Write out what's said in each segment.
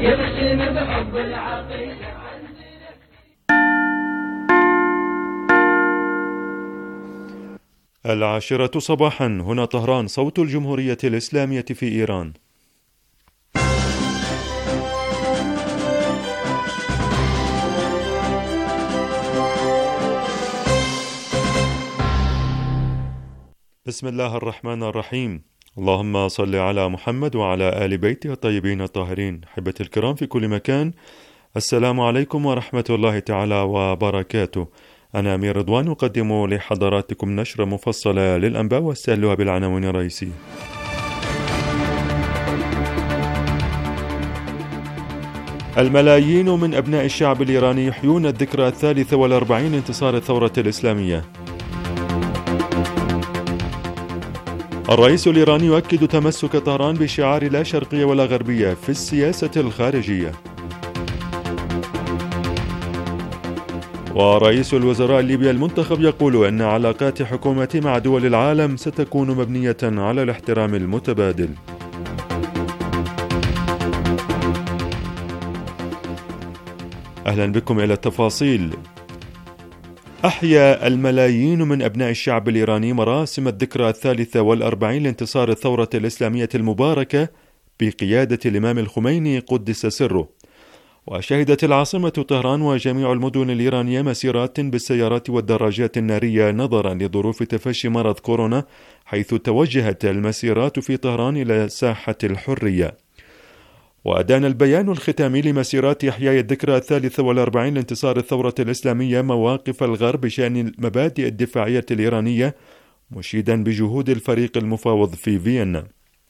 يرسم بحب العقيدة. العاشرة صباحا، هنا طهران، صوت الجمهورية الإسلامية في إيران. بسم الله الرحمن الرحيم. اللهم صل على محمد وعلى آل بيته الطيبين الطاهرين. أحبتي الكرام في كل مكان، السلام عليكم ورحمة الله تعالى وبركاته. أنا أمير رضوان أقدم لحضراتكم نشرة مفصلة للأنباء واستهلها بالعناوين الرئيسية. الملايين من أبناء الشعب الإيراني يحيون الذكرى 43 لانتصار الثورة الإسلامية. الرئيس الإيراني يؤكد تمسك طهران بشعار لا شرقية ولا غربية في السياسة الخارجية. ورئيس الوزراء الليبي المنتخب يقول أن علاقات حكومته مع دول العالم ستكون مبنية على الاحترام المتبادل. أهلا بكم إلى التفاصيل. أحيا الملايين من أبناء الشعب الإيراني مراسم الذكرى 43 لانتصار الثورة الإسلامية المباركة بقيادة الإمام الخميني قدس سره. وشهدت العاصمة طهران وجميع المدن الإيرانية مسيرات بالسيارات والدراجات النارية نظرا لظروف تفشي مرض كورونا، حيث توجهت المسيرات في طهران إلى ساحة الحرية. وأدان البيان الختامي لمسيرات إحياء الذكرى 43 لانتصار الثورة الإسلامية مواقف الغرب بشأن المبادئ الدفاعية الإيرانية، مشيدا بجهود الفريق المفاوض في فيينا.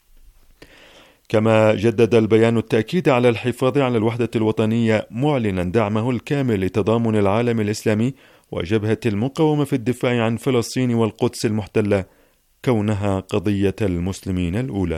كما جدد البيان التأكيد على الحفاظ على الوحدة الوطنية، معلنا دعمه الكامل لتضامن العالم الإسلامي وجبهة المقاومة في الدفاع عن فلسطين والقدس المحتلة كونها قضية المسلمين الأولى.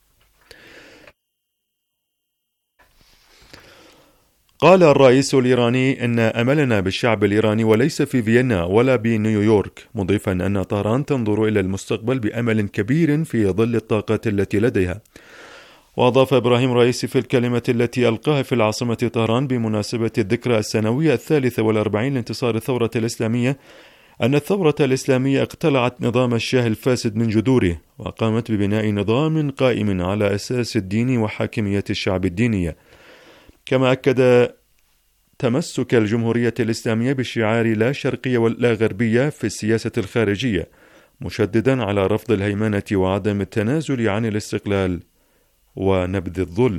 قال الرئيس الإيراني إن أملنا بالشعب الإيراني وليس في فيينا ولا بنيويورك، مضيفا أن طهران تنظر إلى المستقبل بأمل كبير في ظل الطاقات التي لديها. وأضاف إبراهيم رئيسي في الكلمة التي ألقاها في العاصمة طهران بمناسبة الذكرى السنوية 43 لانتصار الثورة الإسلامية أن الثورة الإسلامية اقتلعت نظام الشاه الفاسد من جذوره، وقامت ببناء نظام قائم على أساس الدين وحاكمية الشعب الدينية. كما أكد تمسك الجمهورية الإسلامية بشعار لا شرقية ولا غربية في السياسة الخارجية، مشددا على رفض الهيمنة وعدم التنازل عن الاستقلال ونبذ الظلم.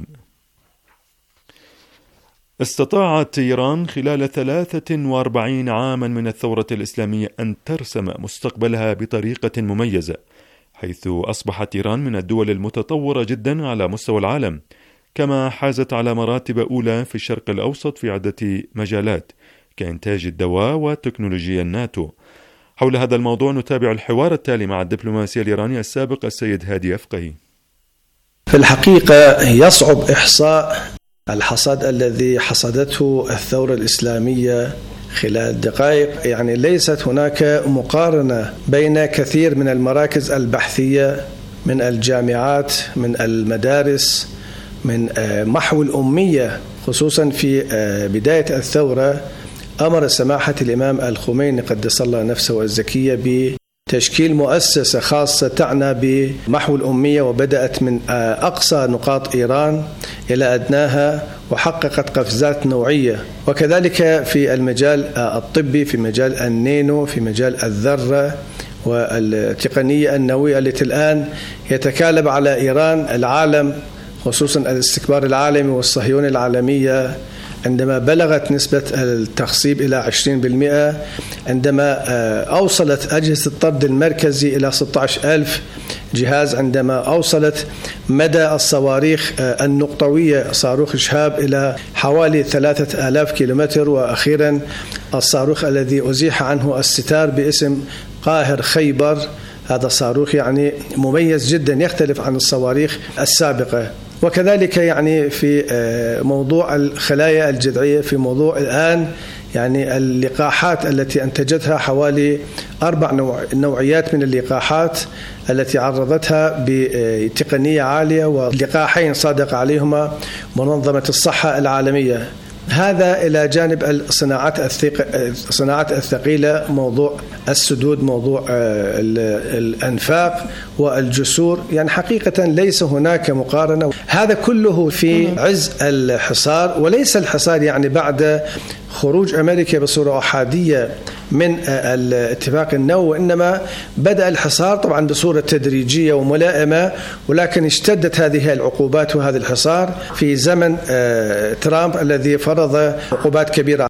استطاعت إيران خلال 43 عاما من الثورة الإسلامية أن ترسم مستقبلها بطريقة مميزة، حيث أصبحت إيران من الدول المتطورة جدا على مستوى العالم، كما حازت على مراتب أولى في الشرق الأوسط في عدة مجالات كإنتاج الدواء وتكنولوجيا الناتو. حول هذا الموضوع نتابع الحوار التالي مع الدبلوماسي الإيراني السابق السيد هادي أفقهي. في الحقيقة يصعب إحصاء الحصاد الذي حصدته الثورة الإسلامية خلال دقائق، يعني ليست هناك مقارنة بين كثير من المراكز البحثية، من الجامعات، من المدارس، من محو الأمية. خصوصا في بداية الثورة أمر سماحة الإمام الخميني قدس الله نفسه الزكية بتشكيل مؤسسة خاصة تعنى بمحو الأمية، وبدأت من أقصى نقاط إيران إلى أدناها، وحققت قفزات نوعية. وكذلك في المجال الطبي، في مجال النينو، في مجال الذرة والتقنية النووية التي الآن يتكالب على إيران العالم، خصوصا الاستكبار العالمي والصهيونية العالمية، عندما بلغت نسبة التخصيب إلى 20%، عندما أوصلت أجهزة الطرد المركزي إلى 16,000 جهاز، عندما أوصلت مدى الصواريخ النقطوية صاروخ شهاب إلى حوالي 3000 كيلومتر، وأخيرا الصاروخ الذي أزيح عنه الستار باسم قاهر خيبر، هذا الصاروخ يعني مميز جدا يختلف عن الصواريخ السابقة. وكذلك يعني في موضوع الخلايا الجذعية، في موضوع الآن يعني اللقاحات التي أنتجتها حوالي 4 نوعيات من اللقاحات التي عرضتها بتقنية عالية، ولقاحين صادق عليهما منظمة الصحة العالمية. هذا إلى جانب الصناعات الثقيلة، موضوع السدود، موضوع الأنفاق والجسور. يعني حقيقة ليس هناك مقارنة. هذا كله في عز الحصار، وليس الحصار يعني بعد خروج أمريكا بصورة أحادية من الاتفاق النووي، وإنما بدأ الحصار طبعا بصورة تدريجية وملائمة، ولكن اشتدت هذه العقوبات وهذا الحصار في زمن ترامب الذي فرض عقوبات كبيرة.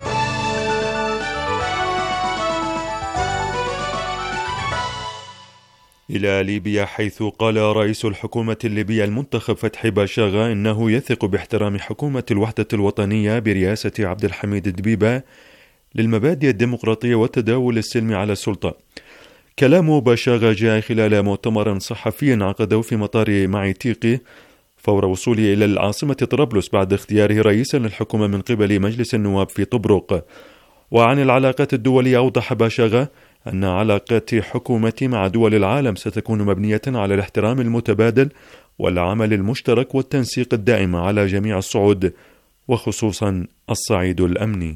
إلى ليبيا، حيث قال رئيس الحكومة الليبية المنتخب فتحي باشاغا إنه يثق باحترام حكومة الوحدة الوطنية برئاسة عبد الحميد دبيبة للمبادئ الديمقراطية والتداول السلمي على السلطة. كلام باشاغا جاء خلال مؤتمر صحفي عقده في مطار معيتيقي فور وصوله إلى العاصمة طرابلس بعد اختياره رئيسا للحكومة من قبل مجلس النواب في طبرق. وعن العلاقات الدولية أوضح باشاغا أن علاقات حكومتي مع دول العالم ستكون مبنية على الاحترام المتبادل والعمل المشترك والتنسيق الدائم على جميع الصعود، وخصوصا الصعيد الأمني.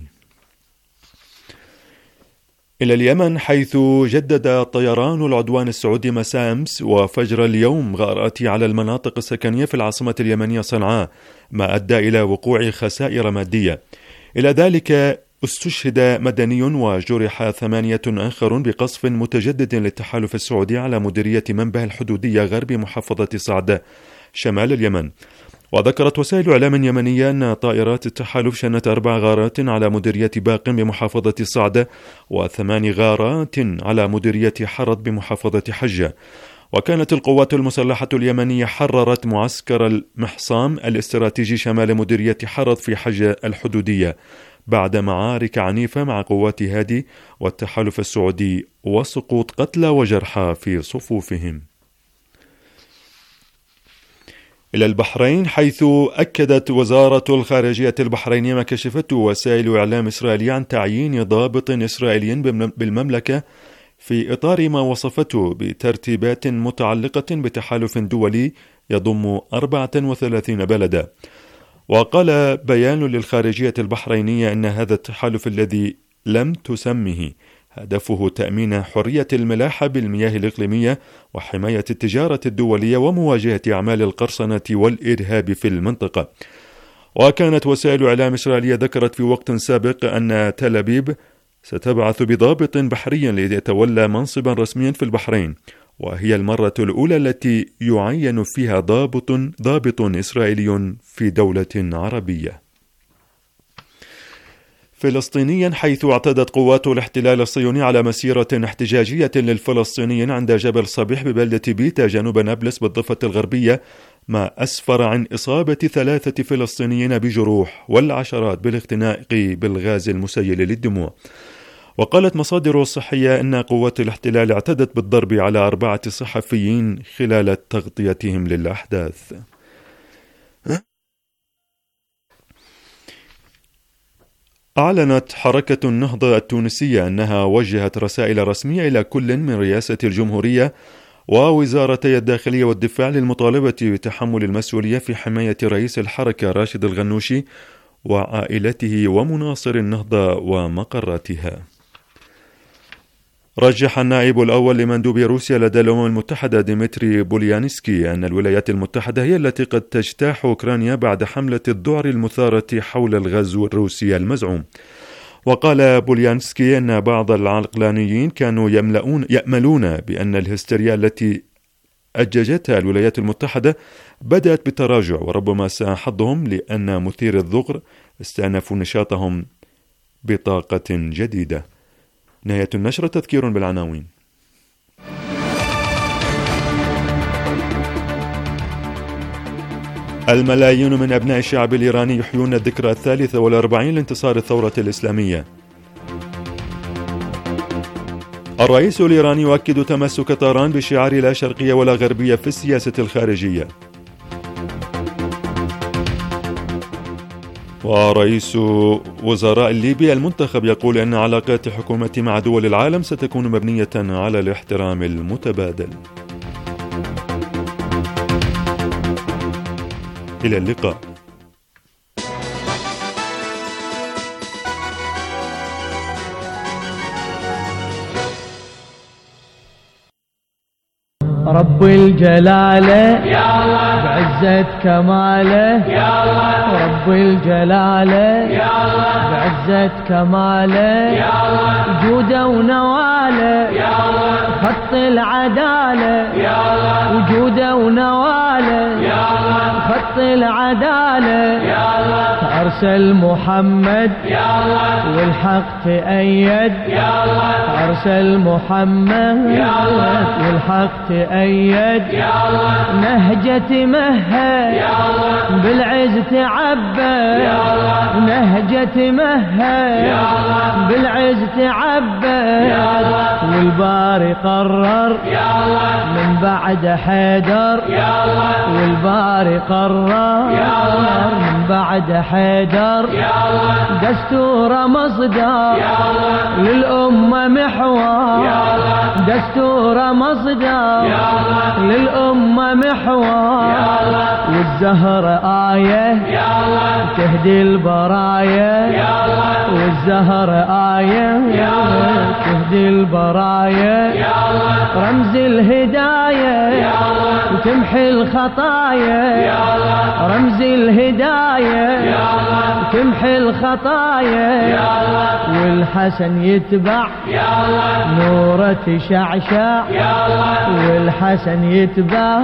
إلى اليمن، حيث جدد طيران العدوان السعودي مساء أمس وفجر اليوم غارات على المناطق السكنية في العاصمة اليمنية صنعاء، ما أدى إلى وقوع خسائر مادية. إلى ذلك استشهد مدني وجرح 8 آخر بقصف متجدد للتحالف السعودي على مديرية منبه الحدودية غرب محافظة صعد شمال اليمن. وذكرت وسائل إعلام يمنية أن طائرات التحالف شنت 4 غارات على مديرية باق بمحافظة صعد و8 غارات على مديرية حرد بمحافظة حجة. وكانت القوات المسلحة اليمنية حررت معسكر المحصام الاستراتيجي شمال مديرية حرد في حجة الحدودية بعد معارك عنيفة مع قوات هادي والتحالف السعودي وسقوط قتلى وجرحى في صفوفهم. إلى البحرين، حيث أكدت وزارة الخارجية البحرينية ما كشفته وسائل إعلام إسرائيلية عن تعيين ضابط إسرائيلي بالمملكة في إطار ما وصفته بترتيبات متعلقة بتحالف دولي يضم 34 بلدا. وقال بيان للخارجية البحرينية أن هذا التحالف الذي لم تسمه هدفه تأمين حرية الملاحة بالمياه الإقليمية وحماية التجارة الدولية ومواجهة أعمال القرصنة والإرهاب في المنطقة. وكانت وسائل إعلام إسرائيلية ذكرت في وقت سابق أن تل أبيب ستبعث بضابط بحري ليتولى منصبا رسميا في البحرين، وهي المرة الأولى التي يعين فيها ضابط إسرائيلي في دولة عربية. فلسطينيا، حيث اعتدت قوات الاحتلال الصهيوني على مسيرة احتجاجية للفلسطينيين عند جبل صبيح ببلدة بيتا جنوب نابلس بالضفة الغربية، ما أسفر عن إصابة 3 فلسطينيين بجروح والعشرات بالاختناق بالغاز المسيل للدموع. وقالت مصادر صحية أن قوات الاحتلال اعتدت بالضرب على 4 صحفيين خلال تغطيتهم للأحداث. أعلنت حركة النهضة التونسية أنها وجهت رسائل رسمية إلى كل من رئاسة الجمهورية ووزارتي الداخلية والدفاع للمطالبة بتحمل المسؤولية في حماية رئيس الحركة راشد الغنوشي وعائلته ومناصر النهضة ومقراتها. رجح النائب الأول لمندوب روسيا لدى الأمم المتحدة ديمتري بوليانسكي أن الولايات المتحدة هي التي قد تجتاح أوكرانيا بعد حملة الذعر المثارة حول الغزو الروسي المزعوم. وقال بوليانسكي أن بعض العقلانيين كانوا يأملون بأن الهستيريا التي أججتها الولايات المتحدة بدأت بالتراجع، وربما ساء حظهم لأن مثير الذعر استأنفوا نشاطهم بطاقة جديدة. نهاية النشرة. تذكير بالعناوين. الملايين من أبناء الشعب الإيراني يحيون الذكرى 43 لانتصار الثورة الإسلامية. الرئيس الإيراني يؤكد تمسك طهران بشعار لا شرقية ولا غربية في السياسة الخارجية. ورئيس وزراء ليبيا المنتخب يقول أن علاقات حكومته مع دول العالم ستكون مبنية على الاحترام المتبادل. إلى اللقاء. رب الجلالة بعزة كماله رب الجلالة بعزة كماله وجوده ونواله خط العدالة وجوده ونواله خط العدالة أرسل محمد والحق تأيد أرسل محمد والحق تأيد نهجة مهد بالعز تعبى نهجة مهد بالعز تعبى والباري قرر من بعد حيدر والباري قرر من بعد حيدر دستور مصدر للأمة محور دستور مصدر للأمة محور والزهر آية تهدي البرايا والزهر آية تهدي البرايا رمز الهداية وتمحي الخطايا رمز الهداية وتمحي الخطايا والحسن يتبع نوره تشعشع والحسن يتبع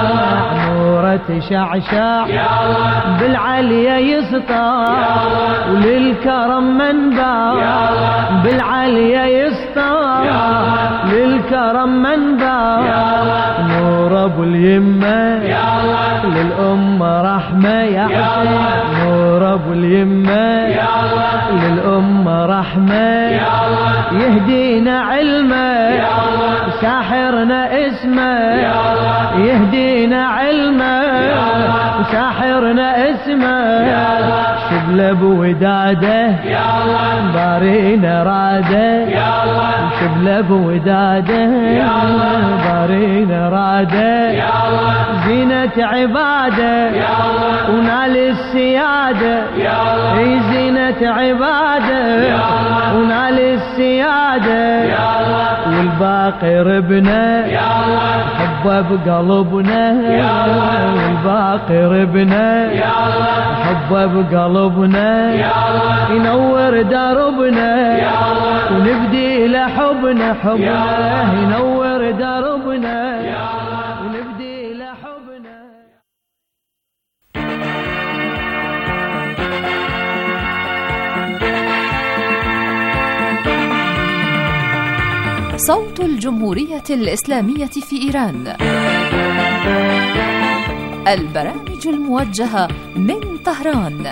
نوره تشعشع بالعليا يسطع وللكرم منبع بالعليا يسطع للكرم منبع نور ابو اليمه للأمة رحمة يا حسين نور ابو اليمه للأمة رحمة يهدينا علمه ساحرنا اسمه يهدينا علمه ساحرنا اسمه شبل بوداده بارينا راده شبل بوداده بارينا راده زينة عباده ونال السيادة زينة عباده ونال السيادة والباقي ربنا حبه بقلبنا والباقي ربنا حبه بقلبنا ينور دربنا ونبدي لحبنا حبنا ينور دربنا ونبدي لحبنا. صوت الجمهورية الإسلامية في إيران. البرامج الموجهة من طهران.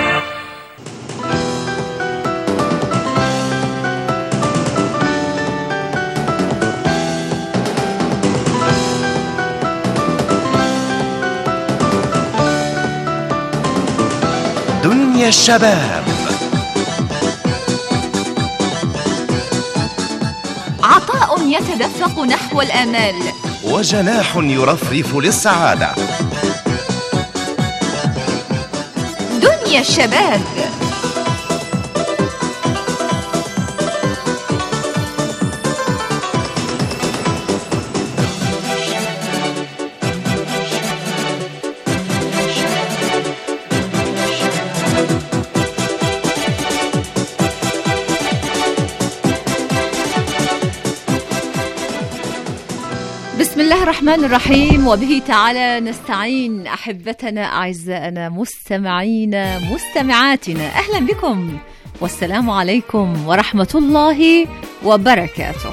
دنيا الشباب. عطاء يتدفق نحو الآمال وجناح يرفرف للسعادة. دنيا الشباب. بسم الله الرحمن الرحيم وبه تعالى نستعين. أحبتنا أعزائنا مستمعينا مستمعاتنا، أهلا بكم والسلام عليكم ورحمة الله وبركاته.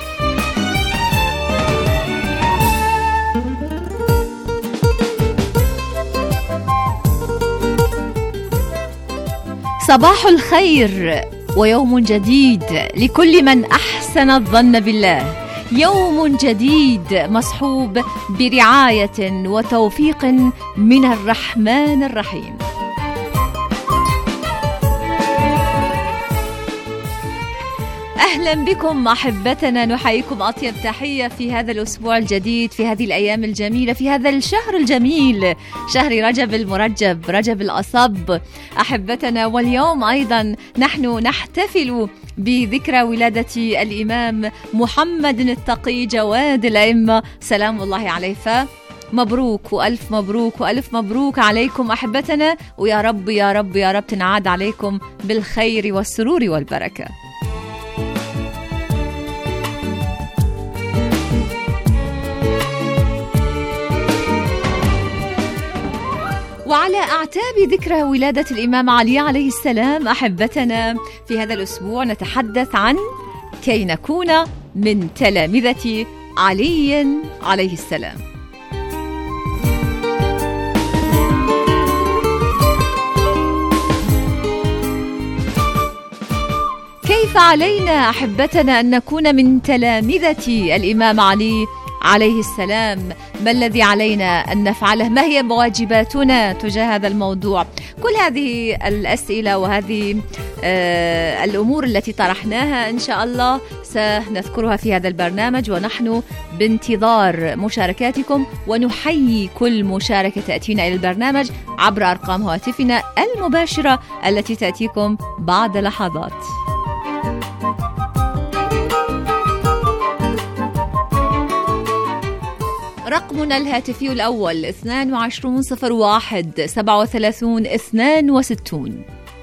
صباح الخير ويوم جديد لكل من أحسن الظن بالله، يوم جديد مصحوب برعاية وتوفيق من الرحمن الرحيم. أهلا بكم أحبتنا، نحييكم أطيب تحية في هذا الأسبوع الجديد، في هذه الأيام الجميلة، في هذا الشهر الجميل، شهر رجب المرجب، رجب الأصب أحبتنا. واليوم أيضا نحن نحتفل بذكرى ولادة الإمام محمد التقي جواد الأئمة سلام الله عليه. مبروك وألف مبروك وألف مبروك عليكم أحبتنا، ويا رب يا رب يا رب تنعاد عليكم بالخير والسرور والبركة. وعلى أعتاب ذكرى ولادة الإمام علي عليه السلام أحبتنا، في هذا الأسبوع نتحدث عن كي نكون من تلامذة علي عليه السلام. كيف علينا أحبتنا أن نكون من تلامذة الإمام علي عليه السلام؟ ما الذي علينا أن نفعله؟ ما هي واجباتنا تجاه هذا الموضوع؟ كل هذه الأسئلة وهذه الأمور التي طرحناها إن شاء الله سنذكرها في هذا البرنامج، ونحن بانتظار مشاركاتكم، ونحيي كل مشاركة تأتينا إلى البرنامج عبر أرقام هواتفنا المباشرة التي تأتيكم بعد لحظات. رقمنا الهاتفي الأول 2201 37 62.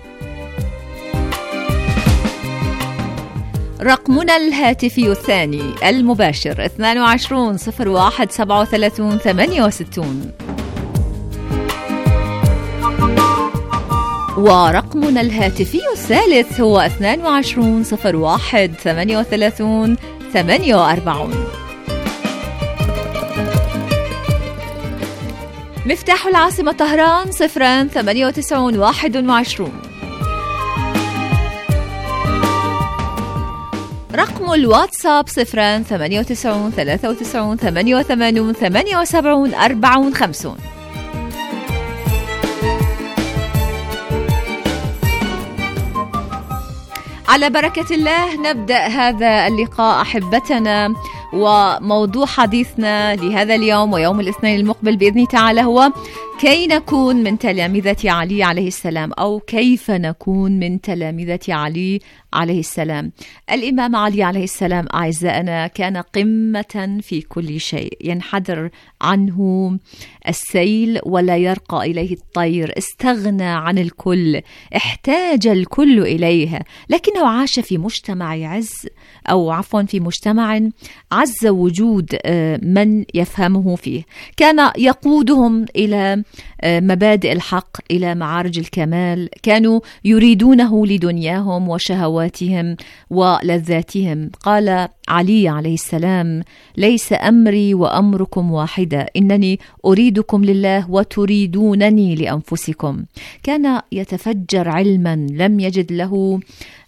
رقمنا الهاتفي الثاني المباشر 2201 37 68. ورقمنا الهاتفي الثالث هو 2201 38 48. مفتاح العاصمة طهران 098 21. رقم الواتساب 098 93 88 78 54. على بركة الله نبدأ هذا اللقاء أحبتنا، وموضوع حديثنا لهذا اليوم ويوم الاثنين المقبل بإذن تعالى هو كي نكون من تلامذة علي عليه السلام، أو كيف نكون من تلامذة علي عليه السلام. الإمام علي عليه السلام أعزائنا كان قمة في كل شيء، ينحدر عنه السيل ولا يرقى إليه الطير، استغنى عن الكل، احتاج الكل إليه، لكنه عاش في مجتمع عز، أو عفوا في مجتمع عز وجود من يفهمه فيه، كان يقودهم إلى مبادئ الحق، إلى معارج الكمال، كانوا يريدونه لدنياهم وشهواتهم ولذاتهم. قال علي عليه السلام: ليس أمري وأمركم واحدة، إنني أريدكم لله وتريدونني لأنفسكم. كان يتفجر علما لم يجد له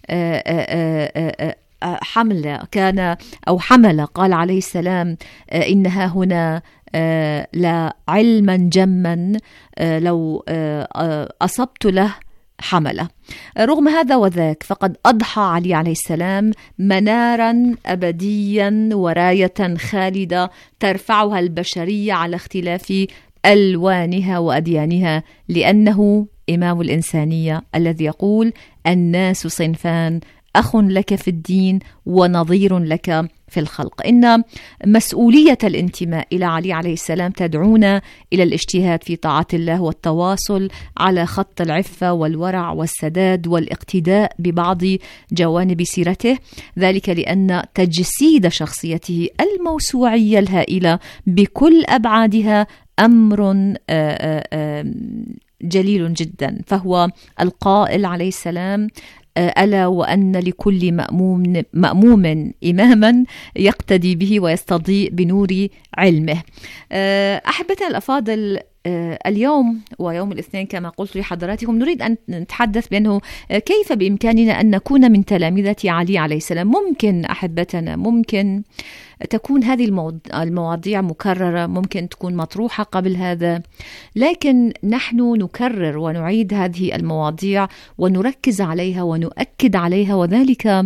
حمل، كان أو حمل، قال عليه السلام: إنها هنا لا علما جما لو أصبت له حمله. رغم هذا وذاك فقد أضحى علي عليه السلام منارا أبديا وراية خالدة ترفعها البشرية على اختلاف ألوانها وأديانها، لأنه إمام الإنسانية الذي يقول: الناس صنفان، أخ لك في الدين ونظير لك في الخلق. إن مسؤولية الانتماء إلى علي عليه السلام تدعونا إلى الاجتهاد في طاعة الله والتواصل على خط العفة والورع والسداد والاقتداء ببعض جوانب سيرته، ذلك لأن تجسيد شخصيته الموسوعية الهائلة بكل أبعادها أمر جليل جدا. فهو القائل عليه السلام: ألا وأن لكل مأموم إماما يقتدي به ويستضيء بنور علمه. أحبتنا الأفاضل، اليوم ويوم الاثنين كما قلت لحضراتكم نريد أن نتحدث بأنه كيف بإمكاننا أن نكون من تلامذة علي عليه السلام. ممكن أحبتنا، ممكن تكون هذه المواضيع مكررة، ممكن تكون مطروحة قبل هذا، لكن نحن نكرر ونعيد هذه المواضيع ونركز عليها ونؤكد عليها، وذلك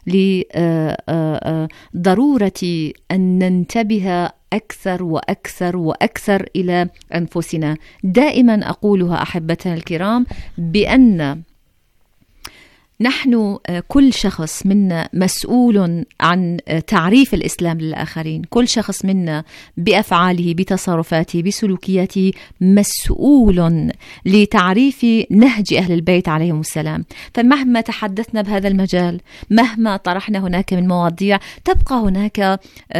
لضرورة أن ننتبه أكثر وأكثر وأكثر إلى أنفسنا. دائما أقولها أحبتنا الكرام بأن نحن كل شخص منا مسؤول عن تعريف الإسلام للآخرين، كل شخص منا بأفعاله بتصرفاته بسلوكياته مسؤول لتعريف نهج أهل البيت عليهم السلام. فمهما تحدثنا بهذا المجال، مهما طرحنا هناك من مواضيع، تبقى هناك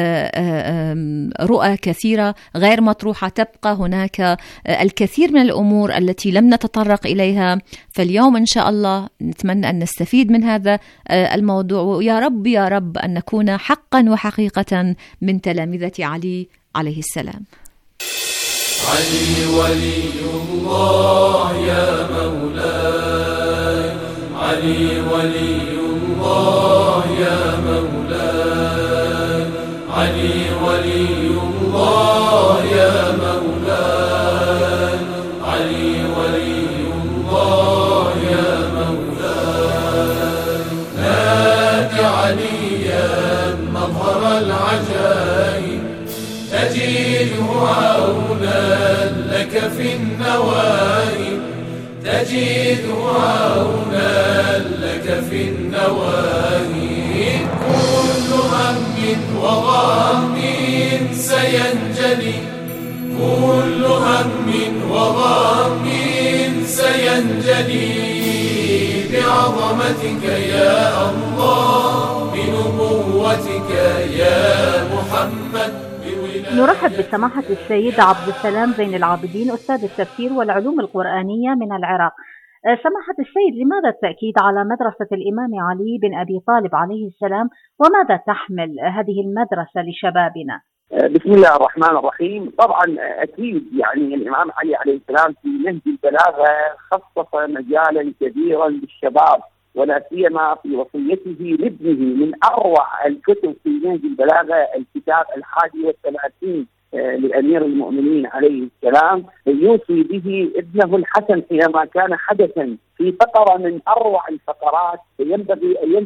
رؤى كثيرة غير مطروحة، تبقى هناك الكثير من الأمور التي لم نتطرق إليها. فاليوم إن شاء الله نتمنى أن نستفيد من هذا الموضوع، ويا رب يا رب أن نكون حقا وحقيقة من تلامذة علي عليه السلام. علي ولي الله يا مولاي، علي ولي الله يا مولاي، علي ولي الله يا مولاي، علي ولي الله يا مولاي. نادي عليا مظهر العجائب، تجده عونا لك في النوائب، تجده عونا لك في النوائب. كل هم وغم سينجلي، كل هم وغم سينجلي بعظمتك يا الله، بنبوتك يا محمد. نرحب بسماحة السيد عبد السلام زين العابدين، أستاذ التفسير والعلوم القرآنية من العراق. سماحة السيد، لماذا التأكيد على مدرسة الإمام علي بن أبي طالب عليه السلام، وماذا تحمل هذه المدرسة لشبابنا؟ بسم الله الرحمن الرحيم. طبعا أكيد يعني الإمام علي عليه السلام في نهج البلاغة خصص مجالا كبيرا للشباب، ولا سيما في وصيته لابنه من أروع الكتب في نهج البلاغة الكتاب 31 لأمير المؤمنين عليه السلام، يوصي به ابنه الحسن حينما كان حدثا في فقرة من أروع الفقرات ينبغي أن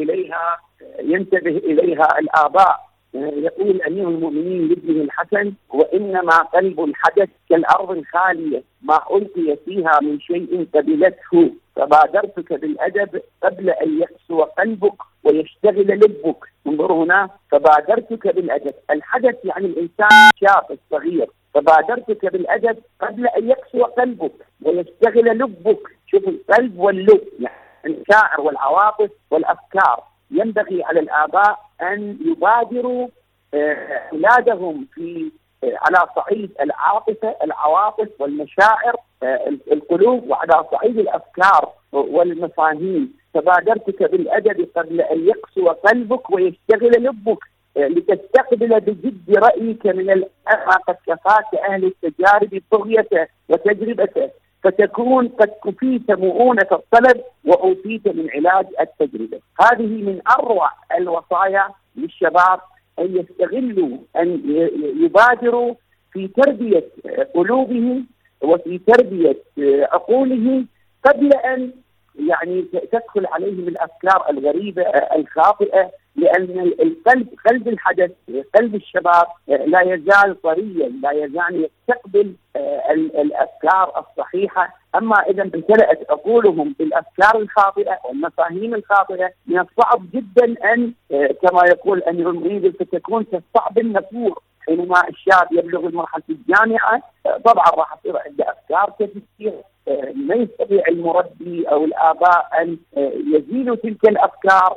ينتبه إليها الآباء. يقول أمير المؤمنين لابنه الحسن: وإنما قلب الحدث كالأرض الخالية، ما ألقي فيها من شيء قبلته، فبادرتك بالأدب قبل أن يقسو قلبك ويشتغل لبك. انظر هنا، فبادرتك بالأدب، الحدث يعني الإنسان الشاب الصغير، فبادرتك بالأدب قبل أن يقسو قلبك ويشتغل لبك. شوف القلب واللب، يعني المشاعر والعواطف والأفكار. ينبغي على الآباء أن يبادروا أولادهم في على صعيد العواطف والمشاعر، القلوب، وعلى صعيد الأفكار والمفاهيم. فبادرتك بالأدب قبل أن يقسو قلبك ويشتغل لبك، لتستقبل بجد رأيك من الأمة قد كفاك أهل التجارب طغيته وتجربته، فتكون قد كفيت مؤونة الطلب وأوتيت من علاج التجربة. هذه من أروع الوصايا للشباب، أن يستغلوا، أن يبادروا في تربية قلوبهم وفي تربية عقولهم قبل أن يعني تدخل عليهم الأفكار الغريبة الخاطئة، لأن القلب، قلب الحدث، قلب الشباب لا يزال طريا، لا يزال يستقبل الأفكار الصحيحة. أما إذا امتلأت عقولهم بالأفكار الخاطئة والمفاهيم الخاطئة، من الصعب جدا أن كما يقول أمير المؤمنين فتكون كالصعب النفور. حينما الشاب يبلغ مرحلة الجامعة طبعا راح تصير عنده أفكار كثيرة، ما يستطيع المربي أو الآباء أن يزيلوا تلك الأفكار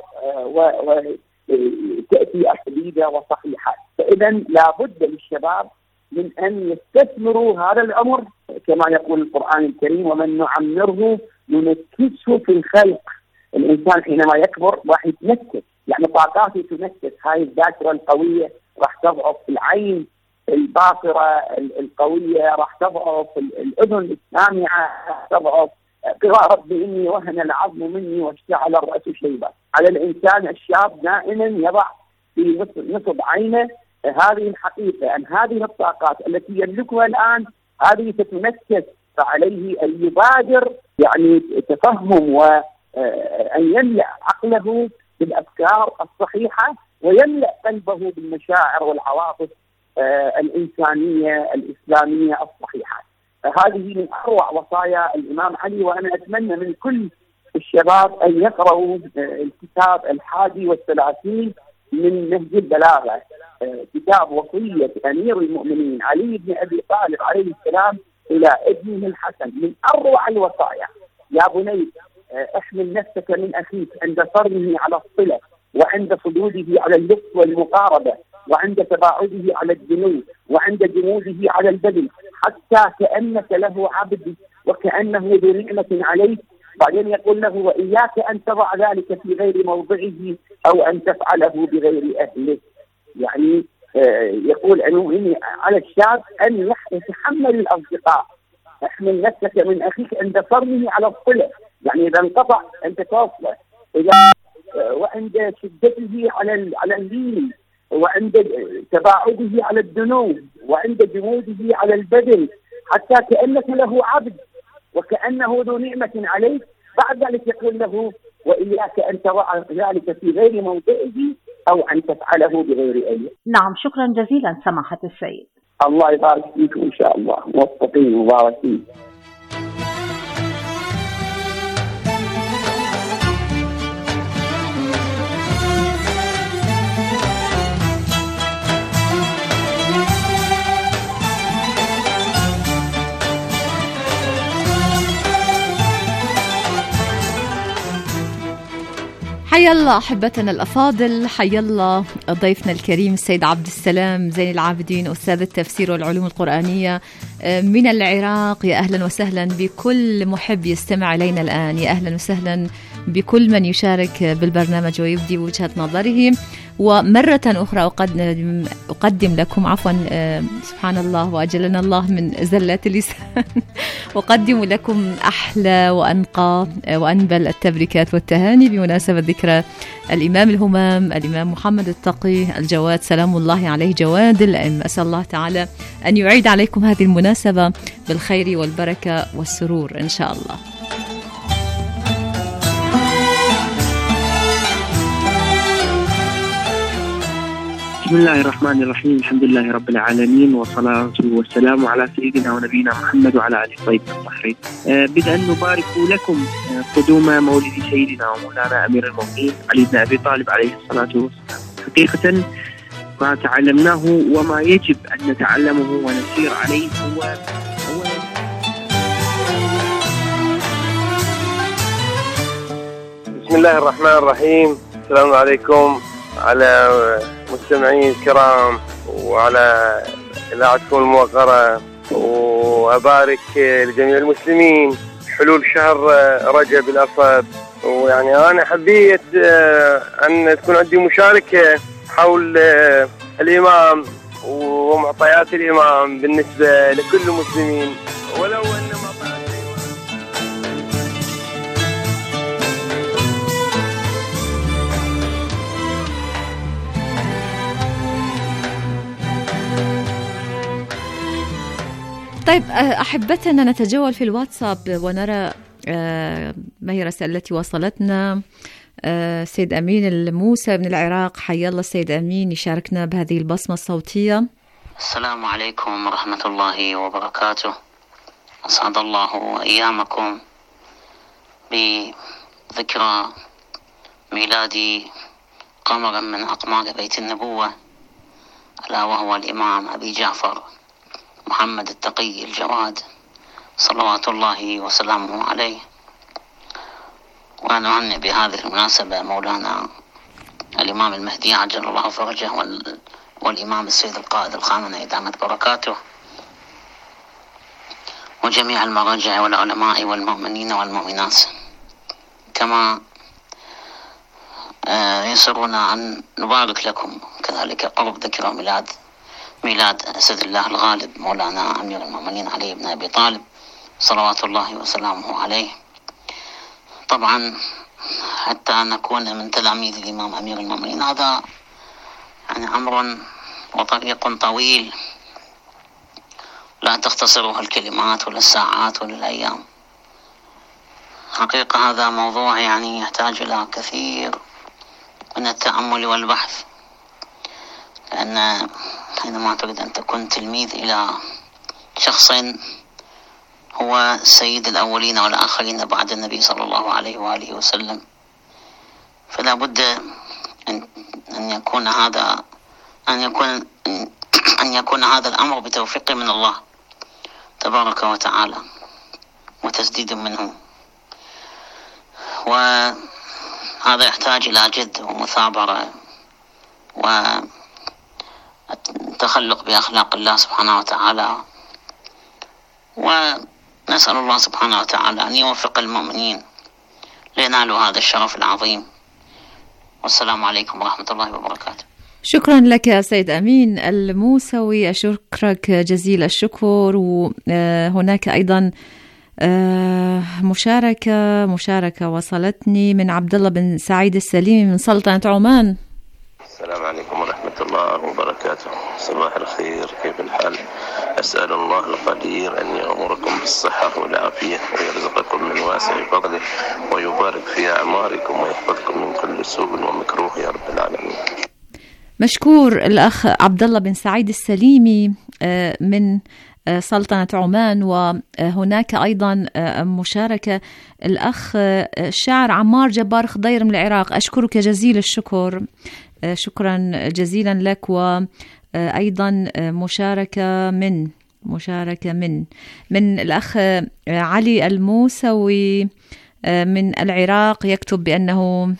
وتأتي جديدة وصحيحة. فإذا لابد للشباب من أن يستثمروا هذا الأمر، كما يقول القرآن الكريم: ومن نعمره ننكسه في الخلق. الإنسان حينما يكبر راح يتنكس، يعني طاقاته تنكس، هاي الذاكرة القوية راح تضعف، العين الباصرة القوية راح تضعف، الأذن السامعة راح تضعف، قراءة بإني وهن العظم مني واشتعل الرأس شيبا. على الإنسان الشاب دائما يضع في نصب عينه هذه الحقيقة، أن هذه الطاقات التي يملكها الآن هذه تتمكن، فعليه أن يبادر يعني تفهم وأن يملأ عقله بالأفكار الصحيحة ويملأ قلبه بالمشاعر والعواطف الإنسانية الإسلامية الصحيحة. هذه من أروع وصايا الإمام علي، وأنا أتمنى من كل الشباب أن يقرأوا الكتاب 31 من نهج البلاغة، كتاب وصية أمير المؤمنين علي بن أبي طالب عليه السلام إلى ابنه الحسن، من أروع الوصايا. يا بني احمل نفسك من أخيك عند صرمه على الصلة، وعند صدوده على اللطف والمقاربة، وعند تباعده على الجنود، وعند جموده على البذل، حتى كأنك له عبد وكأنه ذو نعمة عليك. بعدين يقول له وإياك أن تضع ذلك في غير موضعه أو أن تفعله بغير أهله. يعني يقول أنه على الشاب أن يتحمل الأصدقاء. احمل نفسك من أخيك عند صرمه على الصلة، يعني إذا انقطع أنت توصله، وعند شدته على اللين، وعند تباعده على الدنو، وعند جموده على البذل، حتى كأنك له عبد وكأنه ذو نعمة عليك. بعد ذلك يقول له وإياك أن تضع ذلك في غير موضعه أو أن تفعله بغير أهله. نعم، شكرا جزيلا سماحة السيد. الله يبارك فيكم إن شاء الله، موفقين ومباركين. حيا الله أحبتنا الأفاضل، حيا الله ضيفنا الكريم السيد عبد السلام زين العابدين، أستاذ التفسير والعلوم القرآنية من العراق. يا أهلا وسهلا بكل محب يستمع إلينا الآن، يا أهلا وسهلا بكل من يشارك بالبرنامج ويبدي وجهة نظره. ومرة أخرى أقدم لكم سبحان الله وأجلنا الله من زلة اللسان أقدم لكم أحلى وأنقى وأنبل التبريكات والتهاني بمناسبة ذكرى الإمام الهمام الإمام محمد التقي الجواد سلام الله عليه جواد الأئمة. أسأل الله تعالى أن يعيد عليكم هذه المناسبة بالخير والبركة والسرور إن شاء الله. بسم الله الرحمن الرحيم، الحمد لله رب العالمين، والصلاة والسلام على سيدنا ونبينا محمد وعلى آله الطيبين الطاهرين. بدءا نبارك لكم قدوم مولد سيدنا ومولانا أمير المؤمنين علي بن أبي طالب عليه الصلاة والسلام. حقيقة ما تعلمناه وما يجب أن نتعلمه ونسير عليه هو بسم الله الرحمن الرحيم. السلام عليكم على مستمعين الكرام وعلى إذاعتكم الموقرة، وأبارك لجميع المسلمين حلول شهر رجب الأسد. ويعني أنا حبيت أن تكون عندي مشاركة حول الإمام ومعطيات الإمام بالنسبة لكل المسلمين، ولو أن طيب أحبتنا نتجول في الواتساب ونرى ما هي الرسائل التي وصلتنا. سيد أمين الموسى من العراق، حيا الله السيد أمين يشاركنا بهذه البصمة الصوتية. السلام عليكم ورحمة الله وبركاته، أسعد الله أيامكم بذكرى ميلاد قمر من أقمار بيت النبوة، ألا وهو الإمام أبي جعفر محمد التقي الجواد صلوات الله وسلامه عليه. ونهنئ بهذه المناسبة مولانا الإمام المهدي عجل الله فرجه والإمام السيد القائد الخامنئي دامت بركاته، وجميع المراجع والعلماء والمؤمنين والمؤمنات. كما يسرنا أن نبارك لكم كذلك قرب ذكرى ميلاد ميلاد أسد الله الغالب مولانا أمير المؤمنين علي بن أبي طالب صلوات الله وسلامه عليه. طبعا حتى نكون من تلاميذ الإمام أمير المؤمنين هذا يعني أمر وطريق طويل لا تختصره الكلمات ولا الساعات ولا الأيام. حقيقة هذا موضوع يعني يحتاج إلى كثير من التأمل والبحث، لأن حينما تريد أن تكون تلميذ إلى شخص هو سيد الأولين والآخرين بعد النبي صلى الله عليه وآله وسلم، فلا بد أن يكون هذا الأمر بتوفيق من الله تبارك وتعالى وتسديد منه، وهذا يحتاج إلى جد ومثابرة وتخلق بأخلاق الله سبحانه وتعالى، ونسأل الله سبحانه وتعالى أن يوفق المؤمنين لينالوا هذا الشرف العظيم. والسلام عليكم ورحمة الله وبركاته. شكرا لك سيد أمين الموسوي، أشكرك جزيل الشكر. وهناك أيضا مشاركة وصلتني من عبد الله بن سعيد السليمي من سلطنة عمان. السلام عليكم ورحمة الله وبركاته. صباح الخير، كيف الحال؟ أسأل الله القدير أن يأمركم بالصحة والعافية ويرزقكم من واسع فضله ويبارك في أعماركم ويحفظكم من كل سوء ومكروه يا رب العالمين. مشكور الأخ عبد الله بن سعيد السليمي من سلطنة عمان. وهناك أيضا مشاركة الأخ الشاعر عمار جبار خضير من العراق. أشكرك جزيل الشكر، شكرا جزيلا لك. وأيضا مشاركة من الأخ علي الموسوي من العراق، يكتب بأنه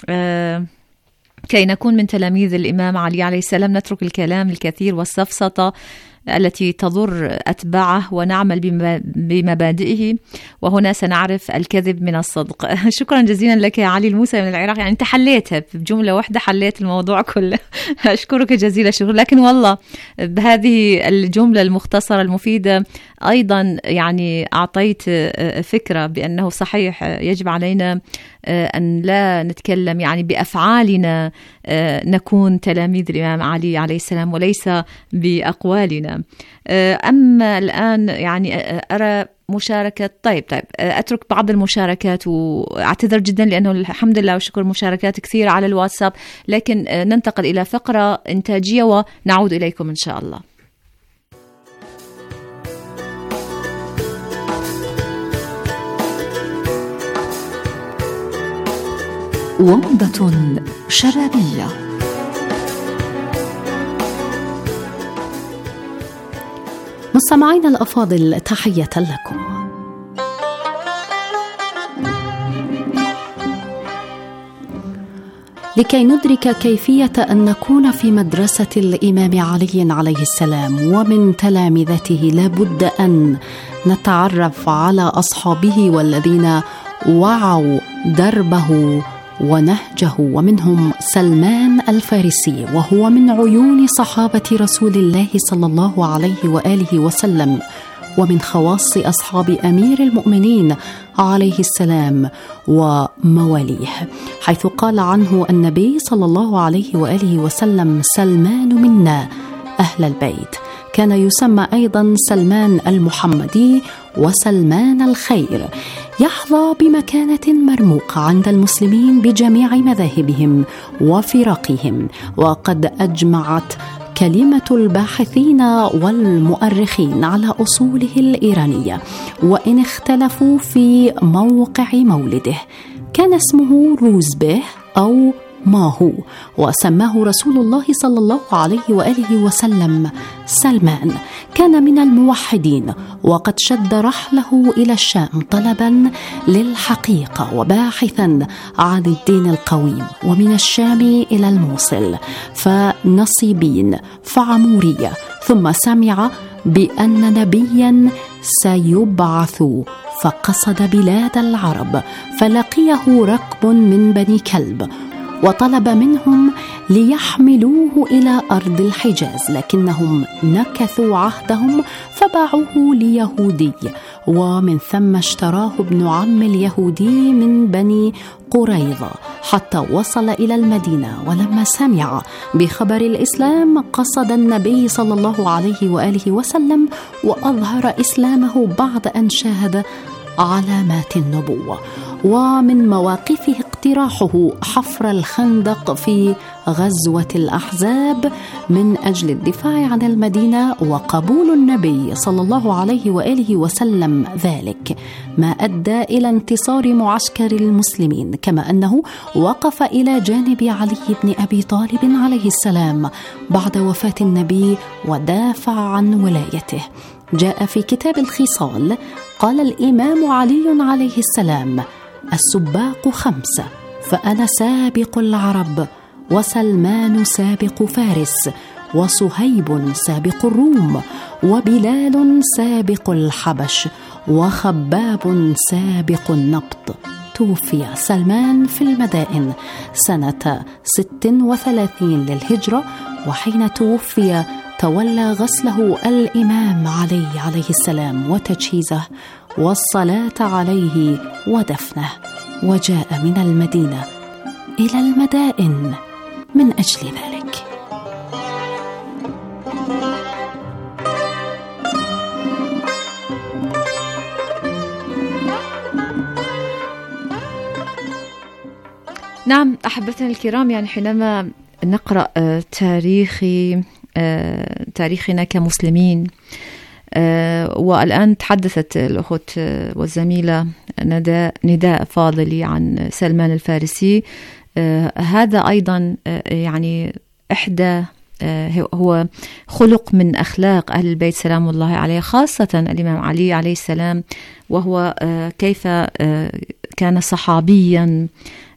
كي نكون من تلاميذ الإمام علي عليه السلام نترك الكلام الكثير والسفسطة التي تضر أتباعه ونعمل بمبادئه، وهنا سنعرف الكذب من الصدق. شكرا جزيلا لك يا علي الموسى من العراق، يعني أنت حليتها بجملة واحدة، حليت الموضوع كله. أشكرك جزيل الشكر. لكن والله بهذه الجملة المختصرة المفيدة أيضا يعني أعطيت فكرة بأنه صحيح يجب علينا أن لا نتكلم يعني بأفعالنا نكون تلاميذ الإمام علي عليه السلام وليس بأقوالنا. أما الآن يعني أرى مشاركة. طيب أترك بعض المشاركات وأعتذر جدا لأنه الحمد لله وشكر مشاركات كثيرة على الواتساب، لكن ننتقل إلى فقرة إنتاجية ونعود إليكم إن شاء الله. ومضة شبابية. مستمعينا الأفاضل، تحية لكم. لكي ندرك كيفية أن نكون في مدرسة الإمام علي عليه السلام ومن تلامذته، لابد أن نتعرف على أصحابه والذين وعوا دربه ونهجه، ومنهم سلمان الفارسي، وهو من عيون صحابة رسول الله صلى الله عليه وآله وسلم، ومن خواص أصحاب أمير المؤمنين عليه السلام ومواليه، حيث قال عنه النبي صلى الله عليه وآله وسلم: سلمان منا أهل البيت. كان يسمى أيضا سلمان المحمدي وسلمان الخير. يحظى بمكانة مرموقة عند المسلمين بجميع مذاهبهم وفرقهم، وقد أجمعت كلمة الباحثين والمؤرخين على أصوله الإيرانية، وإن اختلفوا في موقع مولده. كان اسمه روزبه أو ماهو، وسماه رسول الله صلى الله عليه وآله وسلم سلمان. كان من الموحدين، وقد شد رحله إلى الشام طلبا للحقيقة وباحثا عن الدين القويم، ومن الشام إلى الموصل فنصيبين فعمورية، ثم سمع بأن نبيا سيبعث فقصد بلاد العرب، فلقيه ركب من بني كلب وطلب منهم ليحملوه إلى أرض الحجاز، لكنهم نكثوا عهدهم فباعوه ليهودي، ومن ثم اشتراه ابن عم اليهودي من بني قريظة حتى وصل إلى المدينة. ولما سمع بخبر الإسلام قصد النبي صلى الله عليه وآله وسلم وأظهر إسلامه بعد أن شاهد علامات النبوة. ومن مواقفه اقتراحه حفر الخندق في غزوة الأحزاب من أجل الدفاع عن المدينة، وقبول النبي صلى الله عليه وآله وسلم ذلك، ما أدى إلى انتصار معسكر المسلمين، كما أنه وقف إلى جانب علي بن أبي طالب عليه السلام بعد وفاة النبي ودافع عن ولايته. جاء في كتاب الخصال قال الإمام علي عليه السلام: السباق 5، فأنا سابق العرب، وسلمان سابق فارس، وصهيب سابق الروم، وبلال سابق الحبش، وخباب سابق النبط. توفي سلمان في المدائن سنة 36 للهجرة، وحين توفي تولى غسله الإمام علي عليه السلام وتجهيزه والصلاة عليه ودفنه، وجاء من المدينة إلى المدائن من أجل ذلك. نعم أحبتنا الكرام، يعني حينما نقرأ تاريخنا كمسلمين، والآن تحدثت الأخت والزميلة نداء فاضلي عن سلمان الفارسي، هذا أيضا يعني هو خلق من أخلاق أهل البيت سلام الله عليه، خاصة الإمام علي عليه السلام، وهو كيف كان صحابيا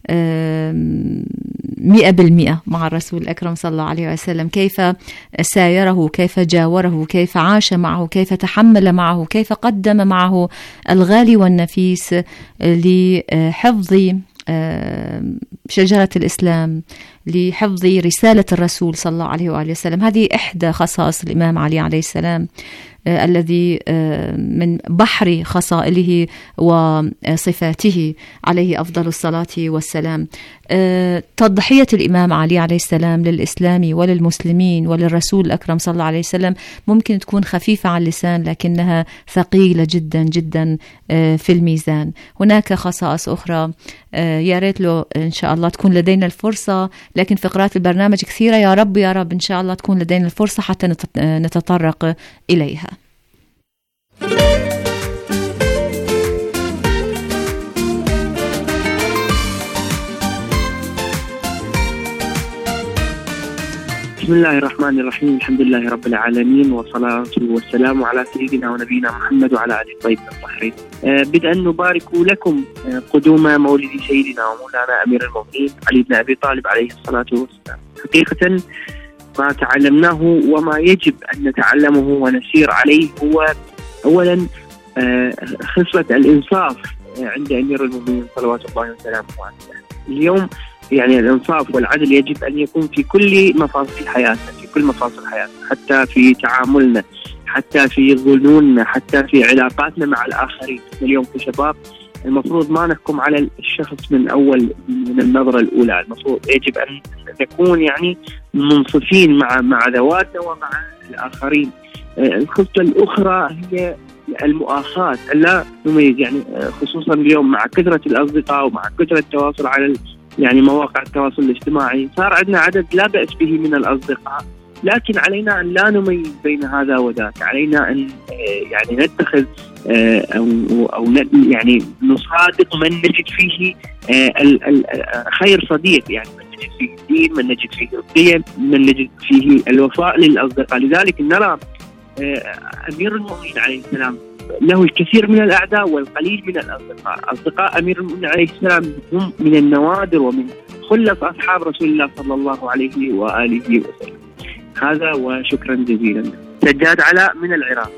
100% مع الرسول الأكرم صلى الله عليه وسلم، كيف سايره، كيف جاوره، كيف عاش معه، كيف تحمل معه، كيف قدم معه الغالي والنفيس لحفظ شجرة الإسلام، لحفظ رسالة الرسول صلى الله عليه وآله وسلم. هذه إحدى خصائص الإمام علي عليه السلام، الذي من بحر خصائله وصفاته عليه أفضل الصلاة والسلام. تضحية الإمام علي عليه السلام للإسلام وللمسلمين وللرسول الأكرم صلى الله عليه وسلم ممكن تكون خفيفة على اللسان، لكنها ثقيلة جدا جدا في الميزان. هناك خصائص أخرى يا ريت له إن شاء الله تكون لدينا الفرصة، لكن فقرات البرنامج كثيرة، يا رب يا رب إن شاء الله تكون لدينا الفرصة حتى نتطرق إليها. بسم الله الرحمن الرحيم، الحمد لله رب العالمين، والصلاة والسلام على سيدنا ونبينا محمد وعلى آله الطيبين الطاهرين. بدءا نبارك لكم قدوم مولد سيدنا ومولانا أمير المؤمنين علي بن أبي طالب عليه الصلاة والسلام. حقيقة ما تعلمناه وما يجب أن نتعلمه ونسير عليه هو أولا خصلة الإنصاف عند أمير المؤمنين صلوات الله وسلامه عليه. اليوم يعني الإنصاف والعدل يجب أن يكون في كل مفاصل حياتنا، في كل مفاصل حياتنا، حتى في تعاملنا، حتى في ظنوننا، حتى في علاقاتنا مع الآخرين. اليوم كشباب المفروض ما نحكم على الشخص من النظرة الأولى، المفروض يجب أن نكون يعني منصفين مع ذواتنا ومع الآخرين. الخطة الأخرى هي المؤاخاة، لا نميز، يعني خصوصا اليوم مع كثرة الأصدقاء ومع كثرة التواصل على يعني مواقع التواصل الاجتماعي، صار عندنا عدد لا بأس به من الأصدقاء، لكن علينا أن لا نميز بين هذا وذاك. علينا أن يعني نتخذ أو يعني نصادق من نجد فيه خير صديق، يعني من نجد فيه الدين، من نجد فيه القيم، من نجد فيه الوفاء للأصدقاء. لذلك نرى أمير المؤمنين عليه السلام له الكثير من الأعداء والقليل من الأصدقاء. أصدقاء أمير المؤمنين عليه السلام هم من النوادر ومن خلص أصحاب رسول الله صلى الله عليه وآله وسلم. هذا وشكرا جزيلا. سجاد علاء من العراق.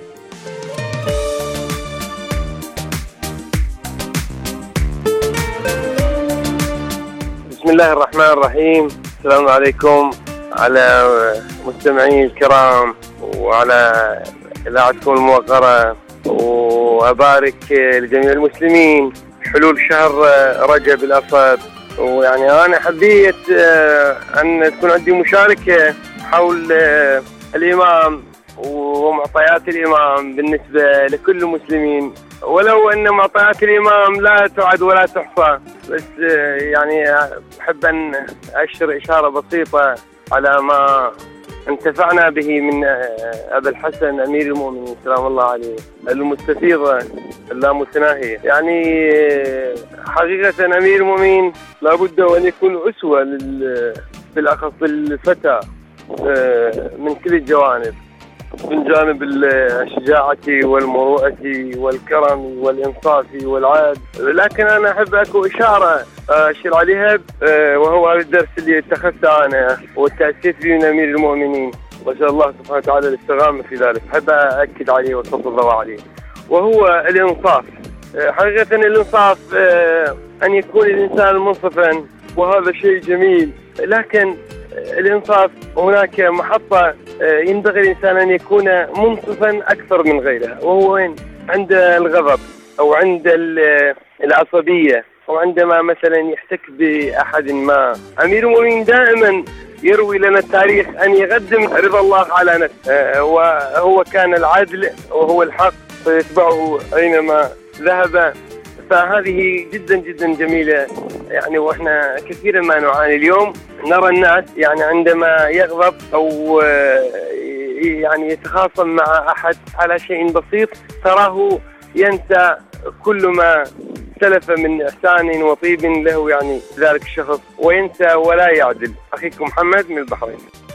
بسم بسم الله الرحمن الرحيم. السلام عليكم على مستمعين الكرام وعلى إذاعتكم الموقرة، وأبارك لجميع المسلمين حلول شهر رجب الأسد. ويعني أنا حبيت أن تكون عندي مشاركة حول الإمام ومعطيات الإمام بالنسبة لكل المسلمين، ولو أن معطيات الإمام لا تعد ولا تحصى، بس يعني أحب أن أشر إشارة بسيطة على ما انتفعنا به من أبا الحسن أمير المؤمنين سلام الله عليه المستفيضة اللامتناهية. يعني حقيقة أمير المؤمنين لابد أن يكون أسوة بالأخص للفتى من كل الجوانب، من جانب الشجاعة والمروءة والكرم والإنصاف والعدل. لكن أنا أحب أكو إشارة أشير عليها، وهو الدرس اللي اتخذته أنا والتأسيس به من أمير المؤمنين، وأسأل الله سبحانه وتعالى الاستغامة في ذلك. أحب أأكد عليه وأسلط الضوء عليه، وهو الإنصاف. حقيقة الإنصاف أن يكون الإنسان منصفا، وهذا شيء جميل، لكن الإنصاف هناك محطة ينبغي الإنسان أن يكون منصفا أكثر من غيره، وهو وين؟ عند الغضب أو عند العصبية، أو عندما مثلا يحتك بأحد ما. أمير المؤمنين دائما يروي لنا التاريخ أن يقدم رضا الله على نفسه، وهو كان العدل وهو الحق فيتبعه أينما ذهب. فهذه جدا جدا جميلة يعني. وإحنا كثيرا ما نعاني اليوم، نرى الناس يعني عندما يغضب أو يعني يتخاصم مع أحد على شيء بسيط تراه ينسى كل ما سلف من إحسان وطيب له يعني ذلك الشخص، وينسى ولا يعدل. أخيكم محمد من البحرين.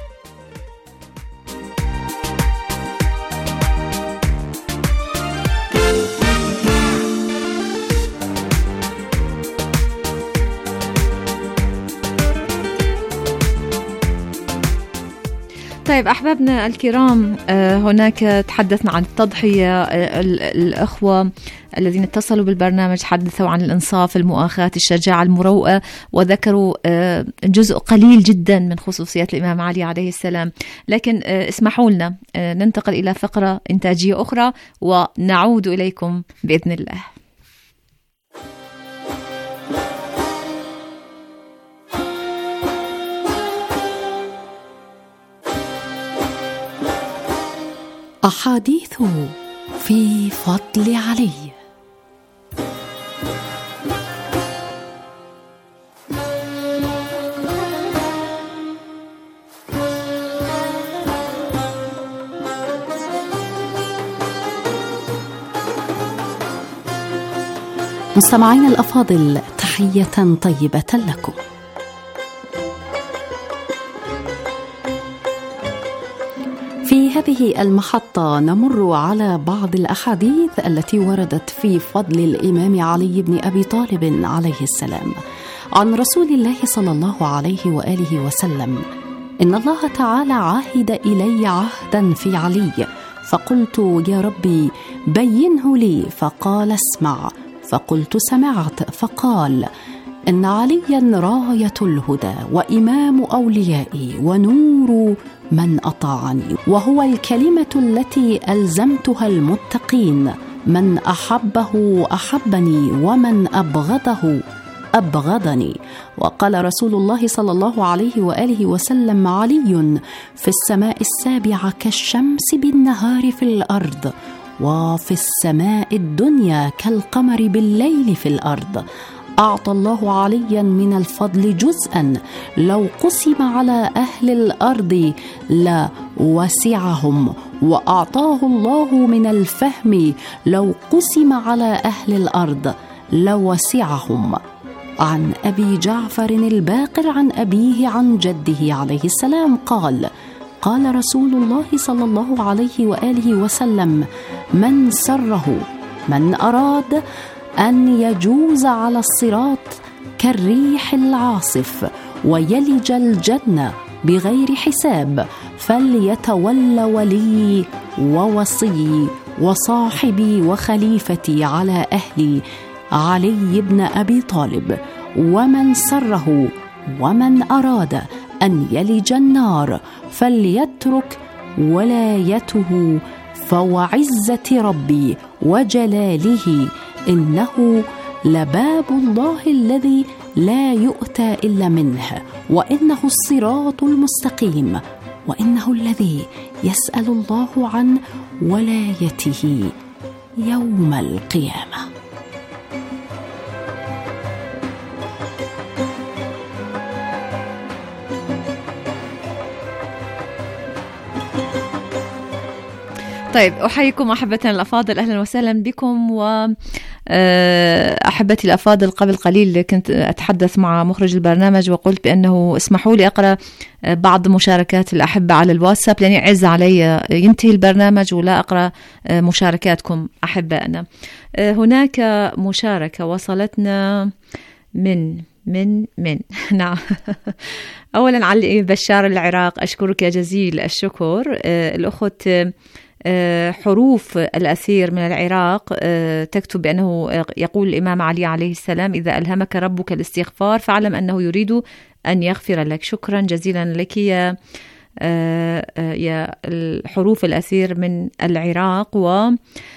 طيب أحبابنا الكرام، هناك تحدثنا عن التضحية. الأخوة الذين اتصلوا بالبرنامج حدثوا عن الإنصاف، المؤاخاة، الشجاعة، المروءة، وذكروا جزء قليل جدا من خصوصيات الإمام علي عليه السلام. لكن اسمحوا لنا ننتقل إلى فقرة إنتاجية أخرى ونعود إليكم بإذن الله. أحاديث في فضل علي. مستمعين الأفاضل، تحية طيبة لكم. في هذه المحطة نمر على بعض الأحاديث التي وردت في فضل الإمام علي بن أبي طالب عليه السلام عن رسول الله صلى الله عليه وآله وسلم: إن الله تعالى عاهد إلي عهدا في علي، فقلت يا ربي بينه لي، فقال اسمع، فقلت سمعت، فقال إن عليا راية الهدى وإمام أوليائي ونور من أطاعني، وهو الكلمة التي ألزمتها المتقين، من أحبه أحبني ومن أبغضه أبغضني. وقال رسول الله صلى الله عليه وآله وسلم: علي في السماء السابعة كالشمس بالنهار في الأرض، وفي السماء الدنيا كالقمر بالليل في الأرض. أعطى الله عليا من الفضل جزءا لو قسم على أهل الأرض لوسعهم، وأعطاه الله من الفهم لو قسم على أهل الأرض لوسعهم. عن أبي جعفر الباقر عن أبيه عن جده عليه السلام قال: قال رسول الله صلى الله عليه وآله وسلم: من سره، من أراد أن يجوز على الصراط كالريح العاصف ويلج الجنة بغير حساب، فليتولى ولي ووصي وصاحبي وخليفتي على أهلي علي بن أبي طالب. ومن سره ومن أراد أن يلج النار فليترك ولايته، فوعزة ربي وجلاله إنه لباب الله الذي لا يؤتى إلا منه، وإنه الصراط المستقيم، وإنه الذي يسأل الله عن ولايته يوم القيامة. طيب، أحييكم أحبتنا الأفاضل، أهلا وسهلا بكم. وأحبتي الأفاضل، قبل قليل كنت أتحدث مع مخرج البرنامج وقلت بأنه اسمحوا لي أقرأ بعض مشاركات الأحبة على الواتساب، لأني عز علي ينتهي البرنامج ولا أقرأ مشاركاتكم أحبائنا. هناك مشاركة وصلتنا من نعم. أولا علي بشار العراق، أشكرك جزيل الشكر. الأخت حروف الأثير من العراق تكتب بأنه يقول الإمام علي عليه السلام: إذا ألهمك ربك الاستغفار فاعلم أنه يريد أن يغفر لك. شكرا جزيلا لك يا الحروف الأثير من العراق. و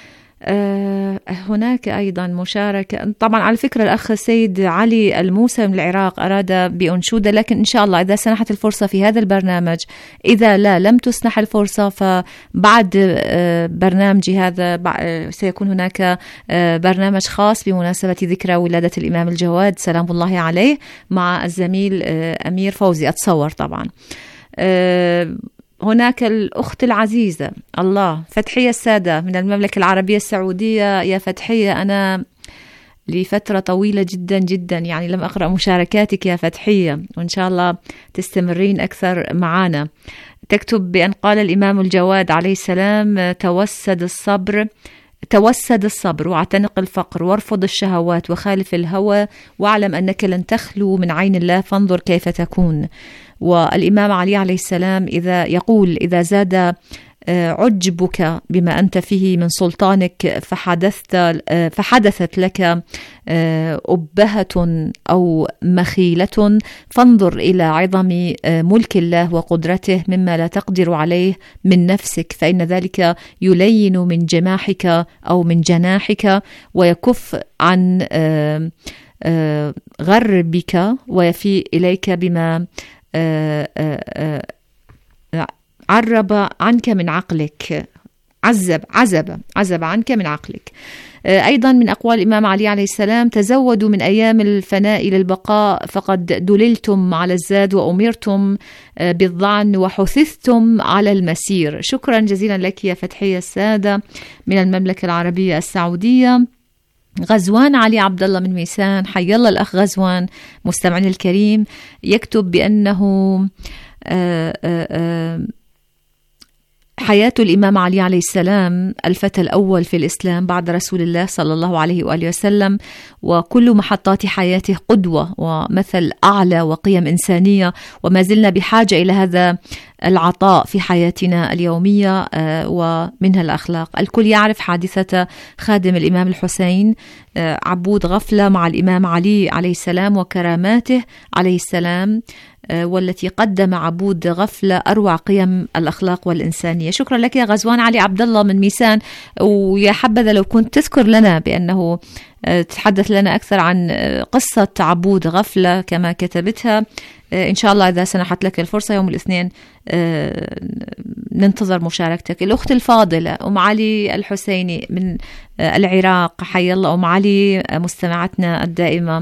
هناك أيضا مشاركة، طبعا على فكرة الأخ السيد علي الموسى من العراق أراد بأنشودة، لكن إن شاء الله إذا سنحت الفرصة في هذا البرنامج، إذا لم تسنح الفرصة فبعد برنامجي هذا سيكون هناك برنامج خاص بمناسبة ذكرى ولادة الإمام الجواد سلام الله عليه مع الزميل أمير فوزي أتصور. طبعا هناك الأخت العزيزة الله فتحية السادة من المملكة العربية السعودية. يا فتحية، أنا لفترة طويلة جدا جدا يعني لم أقرأ مشاركاتك يا فتحية، وإن شاء الله تستمرين أكثر معنا. تكتب بأن قال الإمام الجواد عليه السلام: توسد الصبر واعتنق الفقر وارفض الشهوات وخالف الهوى واعلم أنك لن تخلو من عين الله فانظر كيف تكون. والإمام علي عليه السلام إذا زاد عجبك بما أنت فيه من سلطانك فحدثت لك أبهة أو مخيلة فانظر إلى عظم ملك الله وقدرته مما لا تقدر عليه من نفسك، فإن ذلك يلين من جماحك أو من جناحك ويكف عن غربك ويفي إليك بما عرب عنك من عقلك، عزب عنك من عقلك. أيضا من أقوال الإمام علي عليه السلام: تزودوا من أيام الفناء للبقاء فقد دللتم على الزاد وأمرتم بالظعن وحثثتم على المسير. شكرا جزيلا لك يا فتحية السادة من المملكة العربية السعودية. غزوان علي عبد الله من ميسان، حي الله الأخ غزوان مستمعنا الكريم، يكتب بأنه حياة الإمام علي عليه السلام الفتى الأول في الإسلام بعد رسول الله صلى الله عليه وآله وسلم، وكل محطات حياته قدوة ومثل أعلى وقيم إنسانية، وما زلنا بحاجة إلى هذا العطاء في حياتنا اليومية ومنها الأخلاق. الكل يعرف حادثة خادم الإمام الحسين عبود غفلة مع الإمام علي عليه السلام وكراماته عليه السلام، والتي قدم عبود غفلة أروع قيم الأخلاق والإنسانية. شكرا لك يا غزوان علي عبد الله من ميسان، ويا حبذا لو كنت تذكر لنا بأنه تتحدث لنا أكثر عن قصة عبود غفلة كما كتبتها. إن شاء الله إذا سنحت لك الفرصة يوم الاثنين ننتظر مشاركتك. الأخت الفاضلة أم علي الحسيني من العراق، حي الله أم علي مستمعتنا الدائمة،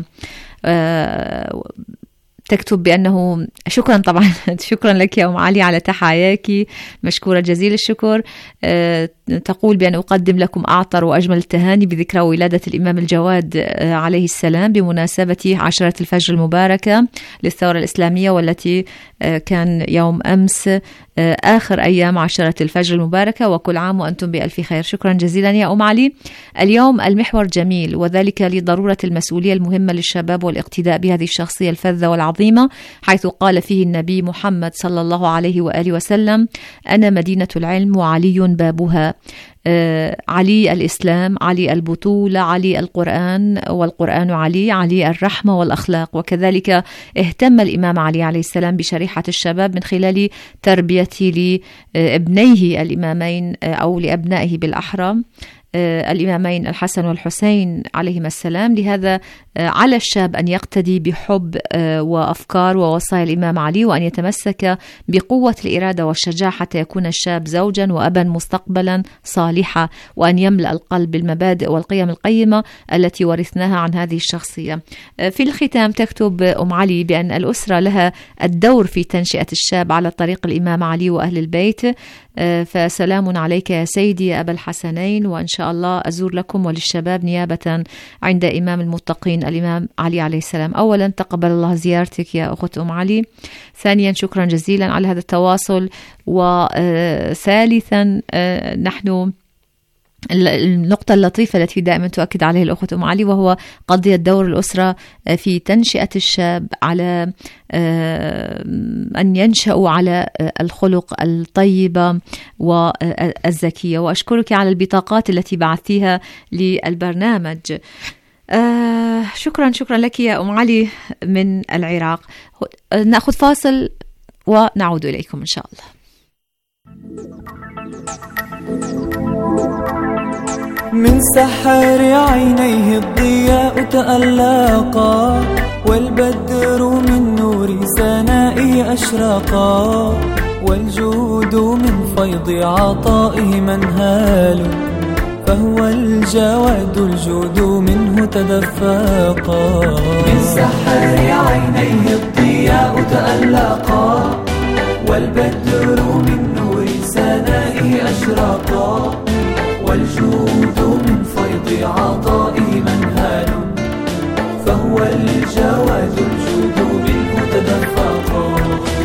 تكتب بأنه شكرا طبعا شكرا لك يا أم علي على تحاياك، مشكورة جزيل الشكر. تقول بأن أقدم لكم أعطر وأجمل التهاني بذكرى ولادة الإمام الجواد عليه السلام بمناسبة عشرة الفجر المباركة للثورة الإسلامية، والتي كان يوم أمس آخر أيام عشرة الفجر المباركة، وكل عام وأنتم بألف خير. شكرا جزيلا يا أم علي. اليوم المحور جميل، وذلك لضرورة المسؤولية المهمة للشباب والاقتداء بهذه الشخصية الفذة والعظيمة، حيث قال فيه النبي محمد صلى الله عليه وآله وسلم: أنا مدينة العلم وعلي بابها. علي الإسلام، علي البطولة، علي القرآن والقرآن علي، علي الرحمة والأخلاق. وكذلك اهتم الإمام علي عليه السلام بشريحة الشباب من خلال تربيته لابنيه الإمامين أو لأبنائه بالأحرى الإمامين الحسن والحسين عليهما السلام. لهذا على الشاب أن يقتدي بحب وأفكار ووصايا الإمام علي، وأن يتمسك بقوة الإرادة والشجاعة حتى يكون الشاب زوجا وأبا مستقبلا صالحا، وأن يملأ القلب بالمبادئ والقيم القيمة التي ورثناها عن هذه الشخصية. في الختام تكتب أم علي بأن الأسرة لها الدور في تنشئة الشاب على طريق الإمام علي وأهل البيت. فسلام عليك يا سيدي يا أبا الحسنين، وإن شاء الله أزور لكم وللشباب نيابة عند إمام المتقين الإمام علي عليه السلام. أولا تقبل الله زيارتك يا أخت أم علي، ثانيا شكرا جزيلا على هذا التواصل، وثالثا نحن النقطة اللطيفة التي دائما تؤكد عليها الأخت أم علي، وهو قضية دور الأسرة في تنشئة الشاب على أن ينشأوا على الخلق الطيبة والذكية. وأشكرك على البطاقات التي بعثتيها للبرنامج. شكرا لك يا أم علي من العراق. نأخذ فاصل ونعود إليكم إن شاء الله. من سحر عينيه الضياء تألقا، والبدر من نور سنائه أشرقا، والجود من فيض عطائه منهال، فهو الجواد الجود منه تدفقا. من سحر عينيه الضياء تألقا، والبدر من نور سنائه أشرقا، والجود من فيض عطائه منهال، فهو الجواد الجود منه تدفقا.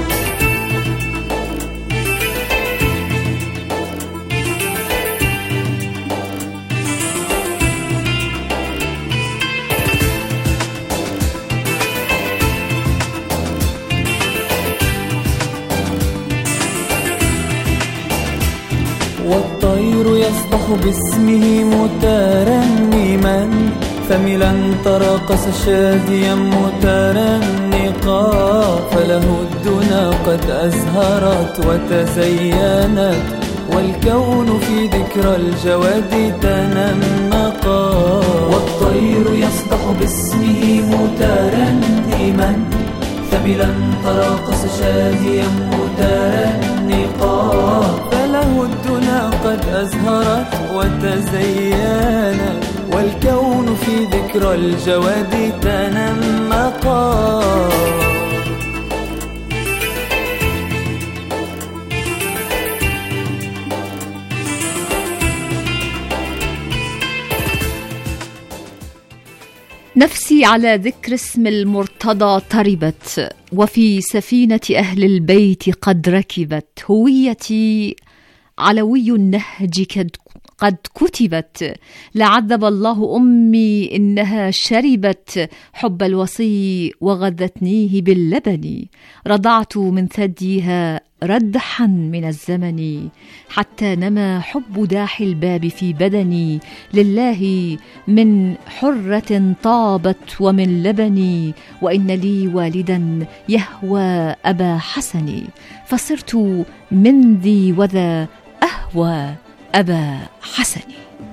والطير يصبح باسمه مترنما، ثملا تراقص شاديا مترنقا، فله الدنا قد أزهرت وتزينت، والكون في ذكرى الجواد تنمقا. والطير يصبح باسمه مترنما، ثملا تراقص شاديا مترنقا، فله الدنا قد أزهرت وتزينت، والكون في ذكرى الجواد تنمقا. نفسي على ذكر اسم المرتضى طربت، وفي سفينة أهل البيت قد ركبت، هويتي علوي النهج قد كتبت، لعذب الله أمي إنها شربت حب الوصي وغذتنيه باللبن، رضعت من ثديها ردحا من الزمن، حتى نما حب داح الباب في بدني، لله من حرة طابت ومن لبني، وإن لي والدا يهوى أبا حسن، فصرت من ذي وذا أهوى أبا حسن.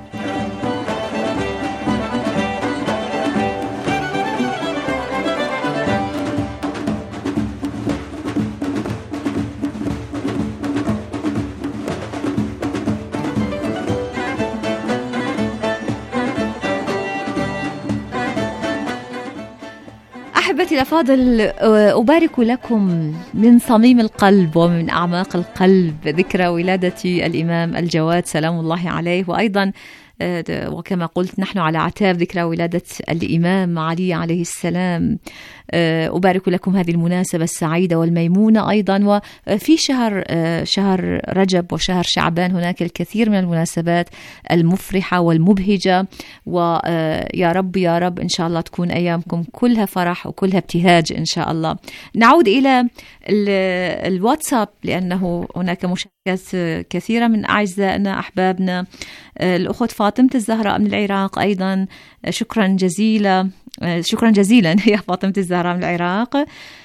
أحبتي الأفاضل، أبارك لكم من صميم القلب ومن أعماق القلب ذكرى ولادة الإمام الجواد سلام الله عليه، وأيضا وكما قلت نحن على عتاب ذكرى ولادة الإمام علي عليه السلام. أبارك لكم هذه المناسبة السعيدة والميمونة أيضا. وفي شهر رجب وشهر شعبان هناك الكثير من المناسبات المفرحة والمبهجة، ويا رب يا رب إن شاء الله تكون أيامكم كلها فرح وكلها ابتهاج إن شاء الله. نعود إلى الواتساب لأنه هناك مشاركة كثيرة من أعزائنا أحبابنا. الأخت فاطمة الزهراء من العراق أيضا، شكرا جزيلا يا فاطمة الزهراء من العراق،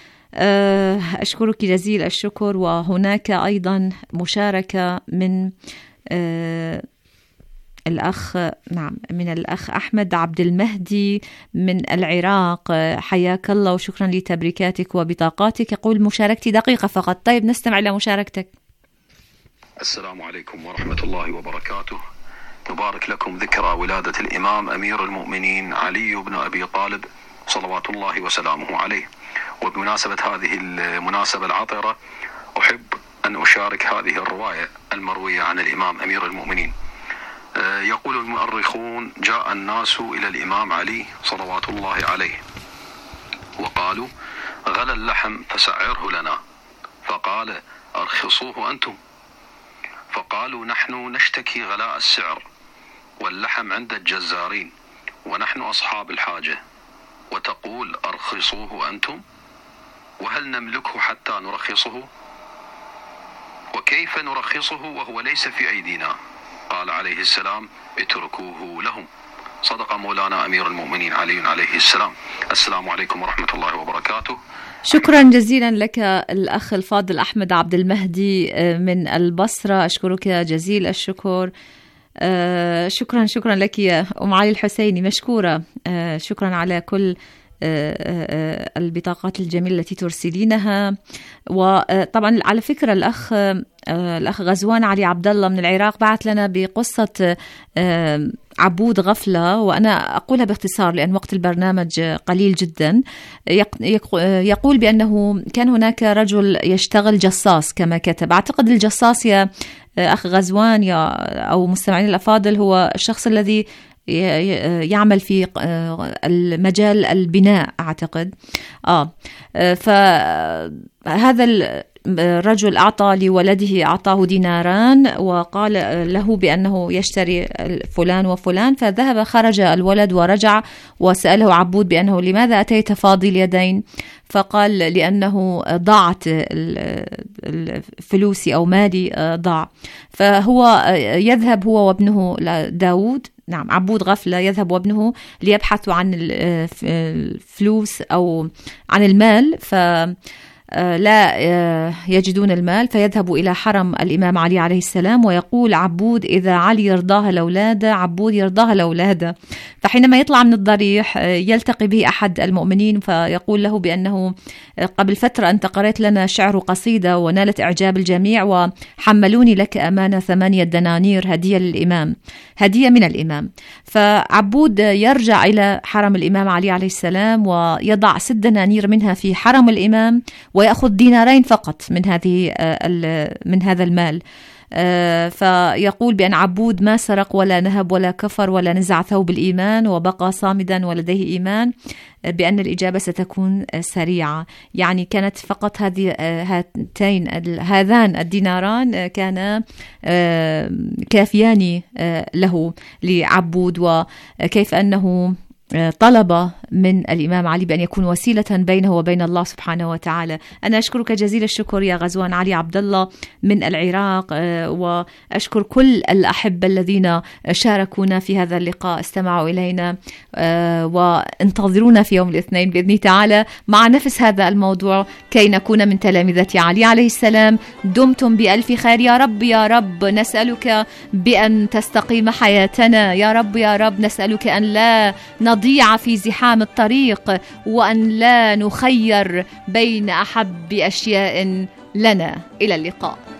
أشكرك جزيل الشكر. وهناك أيضا مشاركة من الأخ أحمد عبد المهدي من العراق، حياك الله وشكرا لتبريكاتك وبطاقاتك. يقول مشاركتي دقيقة فقط. طيب نستمع إلى مشاركتك. السلام عليكم ورحمة الله وبركاته. تبارك لكم ذكرى ولادة الإمام أمير المؤمنين علي بن أبي طالب صلوات الله وسلامه عليه. وبمناسبة هذه المناسبة العطرة أحب أن أشارك هذه الرواية المروية عن الإمام أمير المؤمنين. يقول المؤرخون: جاء الناس إلى الإمام علي صلوات الله عليه وقالوا: غلى اللحم فسعره لنا. فقال: أرخصوه أنتم. فقالوا: نحن نشتكي غلاء السعر واللحم عند الجزارين ونحن أصحاب الحاجة، وتقول أرخصوه أنتم؟ وهل نملكه حتى نرخصه؟ وكيف نرخصه وهو ليس في أيدينا؟ قال عليه السلام: اتركوه لهم. صدق مولانا أمير المؤمنين علي عليه السلام. السلام عليكم ورحمة الله وبركاته. شكرا جزيلا لك الأخ الفاضل أحمد عبد المهدي من البصرة، أشكرك جزيل الشكر. شكرا لك يا أم علي الحسيني، مشكورة. شكرا على كل البطاقات الجميلة التي ترسلينها. وطبعا على فكرة الأخ غزوان علي عبد الله من العراق بعث لنا بقصة عبود غفلة، وأنا أقولها باختصار لأن وقت البرنامج قليل جدا. يقول بأنه كان هناك رجل يشتغل جصاص كما كتب. أعتقد الجصاص يا أخ غزوان أو مستمعين الأفاضل هو الشخص الذي يعمل في المجال البناء أعتقد. فهذا الرجل أعطى لولده، أعطاه ديناران وقال له بأنه يشتري فلان وفلان. فذهب، خرج الولد ورجع وسأله عبود بأنه لماذا أتيت فاضي اليدين؟ فقال لأنه ضاعت فلوسي أو مالي ضاع. فهو يذهب هو وابنه داود، نعم عبود غفلة، يذهب وابنه ليبحثوا عن الفلوس أو عن المال، لا يجدون المال. فيذهب إلى حرم الإمام علي عليه السلام ويقول عبود: إذا علي يرضاها لأولاده عبود يرضاها لأولاده. فحينما يطلع من الضريح يلتقي به أحد المؤمنين فيقول له بأنه قبل فترة أنت قرأت لنا شعر قصيدة ونالت إعجاب الجميع وحملوني لك أمانة 8 دنانير هدية للإمام، هدية من الإمام. فعبود يرجع إلى حرم الإمام علي عليه السلام ويضع 6 دنانير منها في حرم الإمام ويأخذ دينارين فقط من هذا المال. فيقول بأن عبود ما سرق ولا نهب ولا كفر ولا نزع ثوب الإيمان وبقى صامدا ولديه إيمان بأن الإجابة ستكون سريعة. يعني كانت فقط هذان الديناران كان كافيان له لعبود، وكيف أنه طلب من الإمام علي بأن يكون وسيلة بينه وبين الله سبحانه وتعالى. أنا أشكرك جزيل الشكر يا غزوان علي عبد الله من العراق، وأشكر كل الأحبة الذين شاركونا في هذا اللقاء، استمعوا إلينا، وانتظرونا في يوم الاثنين بإذن تعالى مع نفس هذا الموضوع كي نكون من تلامذة علي عليه السلام. دمتم بألف خير يا رب. يا رب نسألك بأن تستقيم حياتنا، يا رب يا رب نسألك أن لا نضيع في زحام الطريق، وأن لا نخير بين أحب أشياء لنا. إلى اللقاء.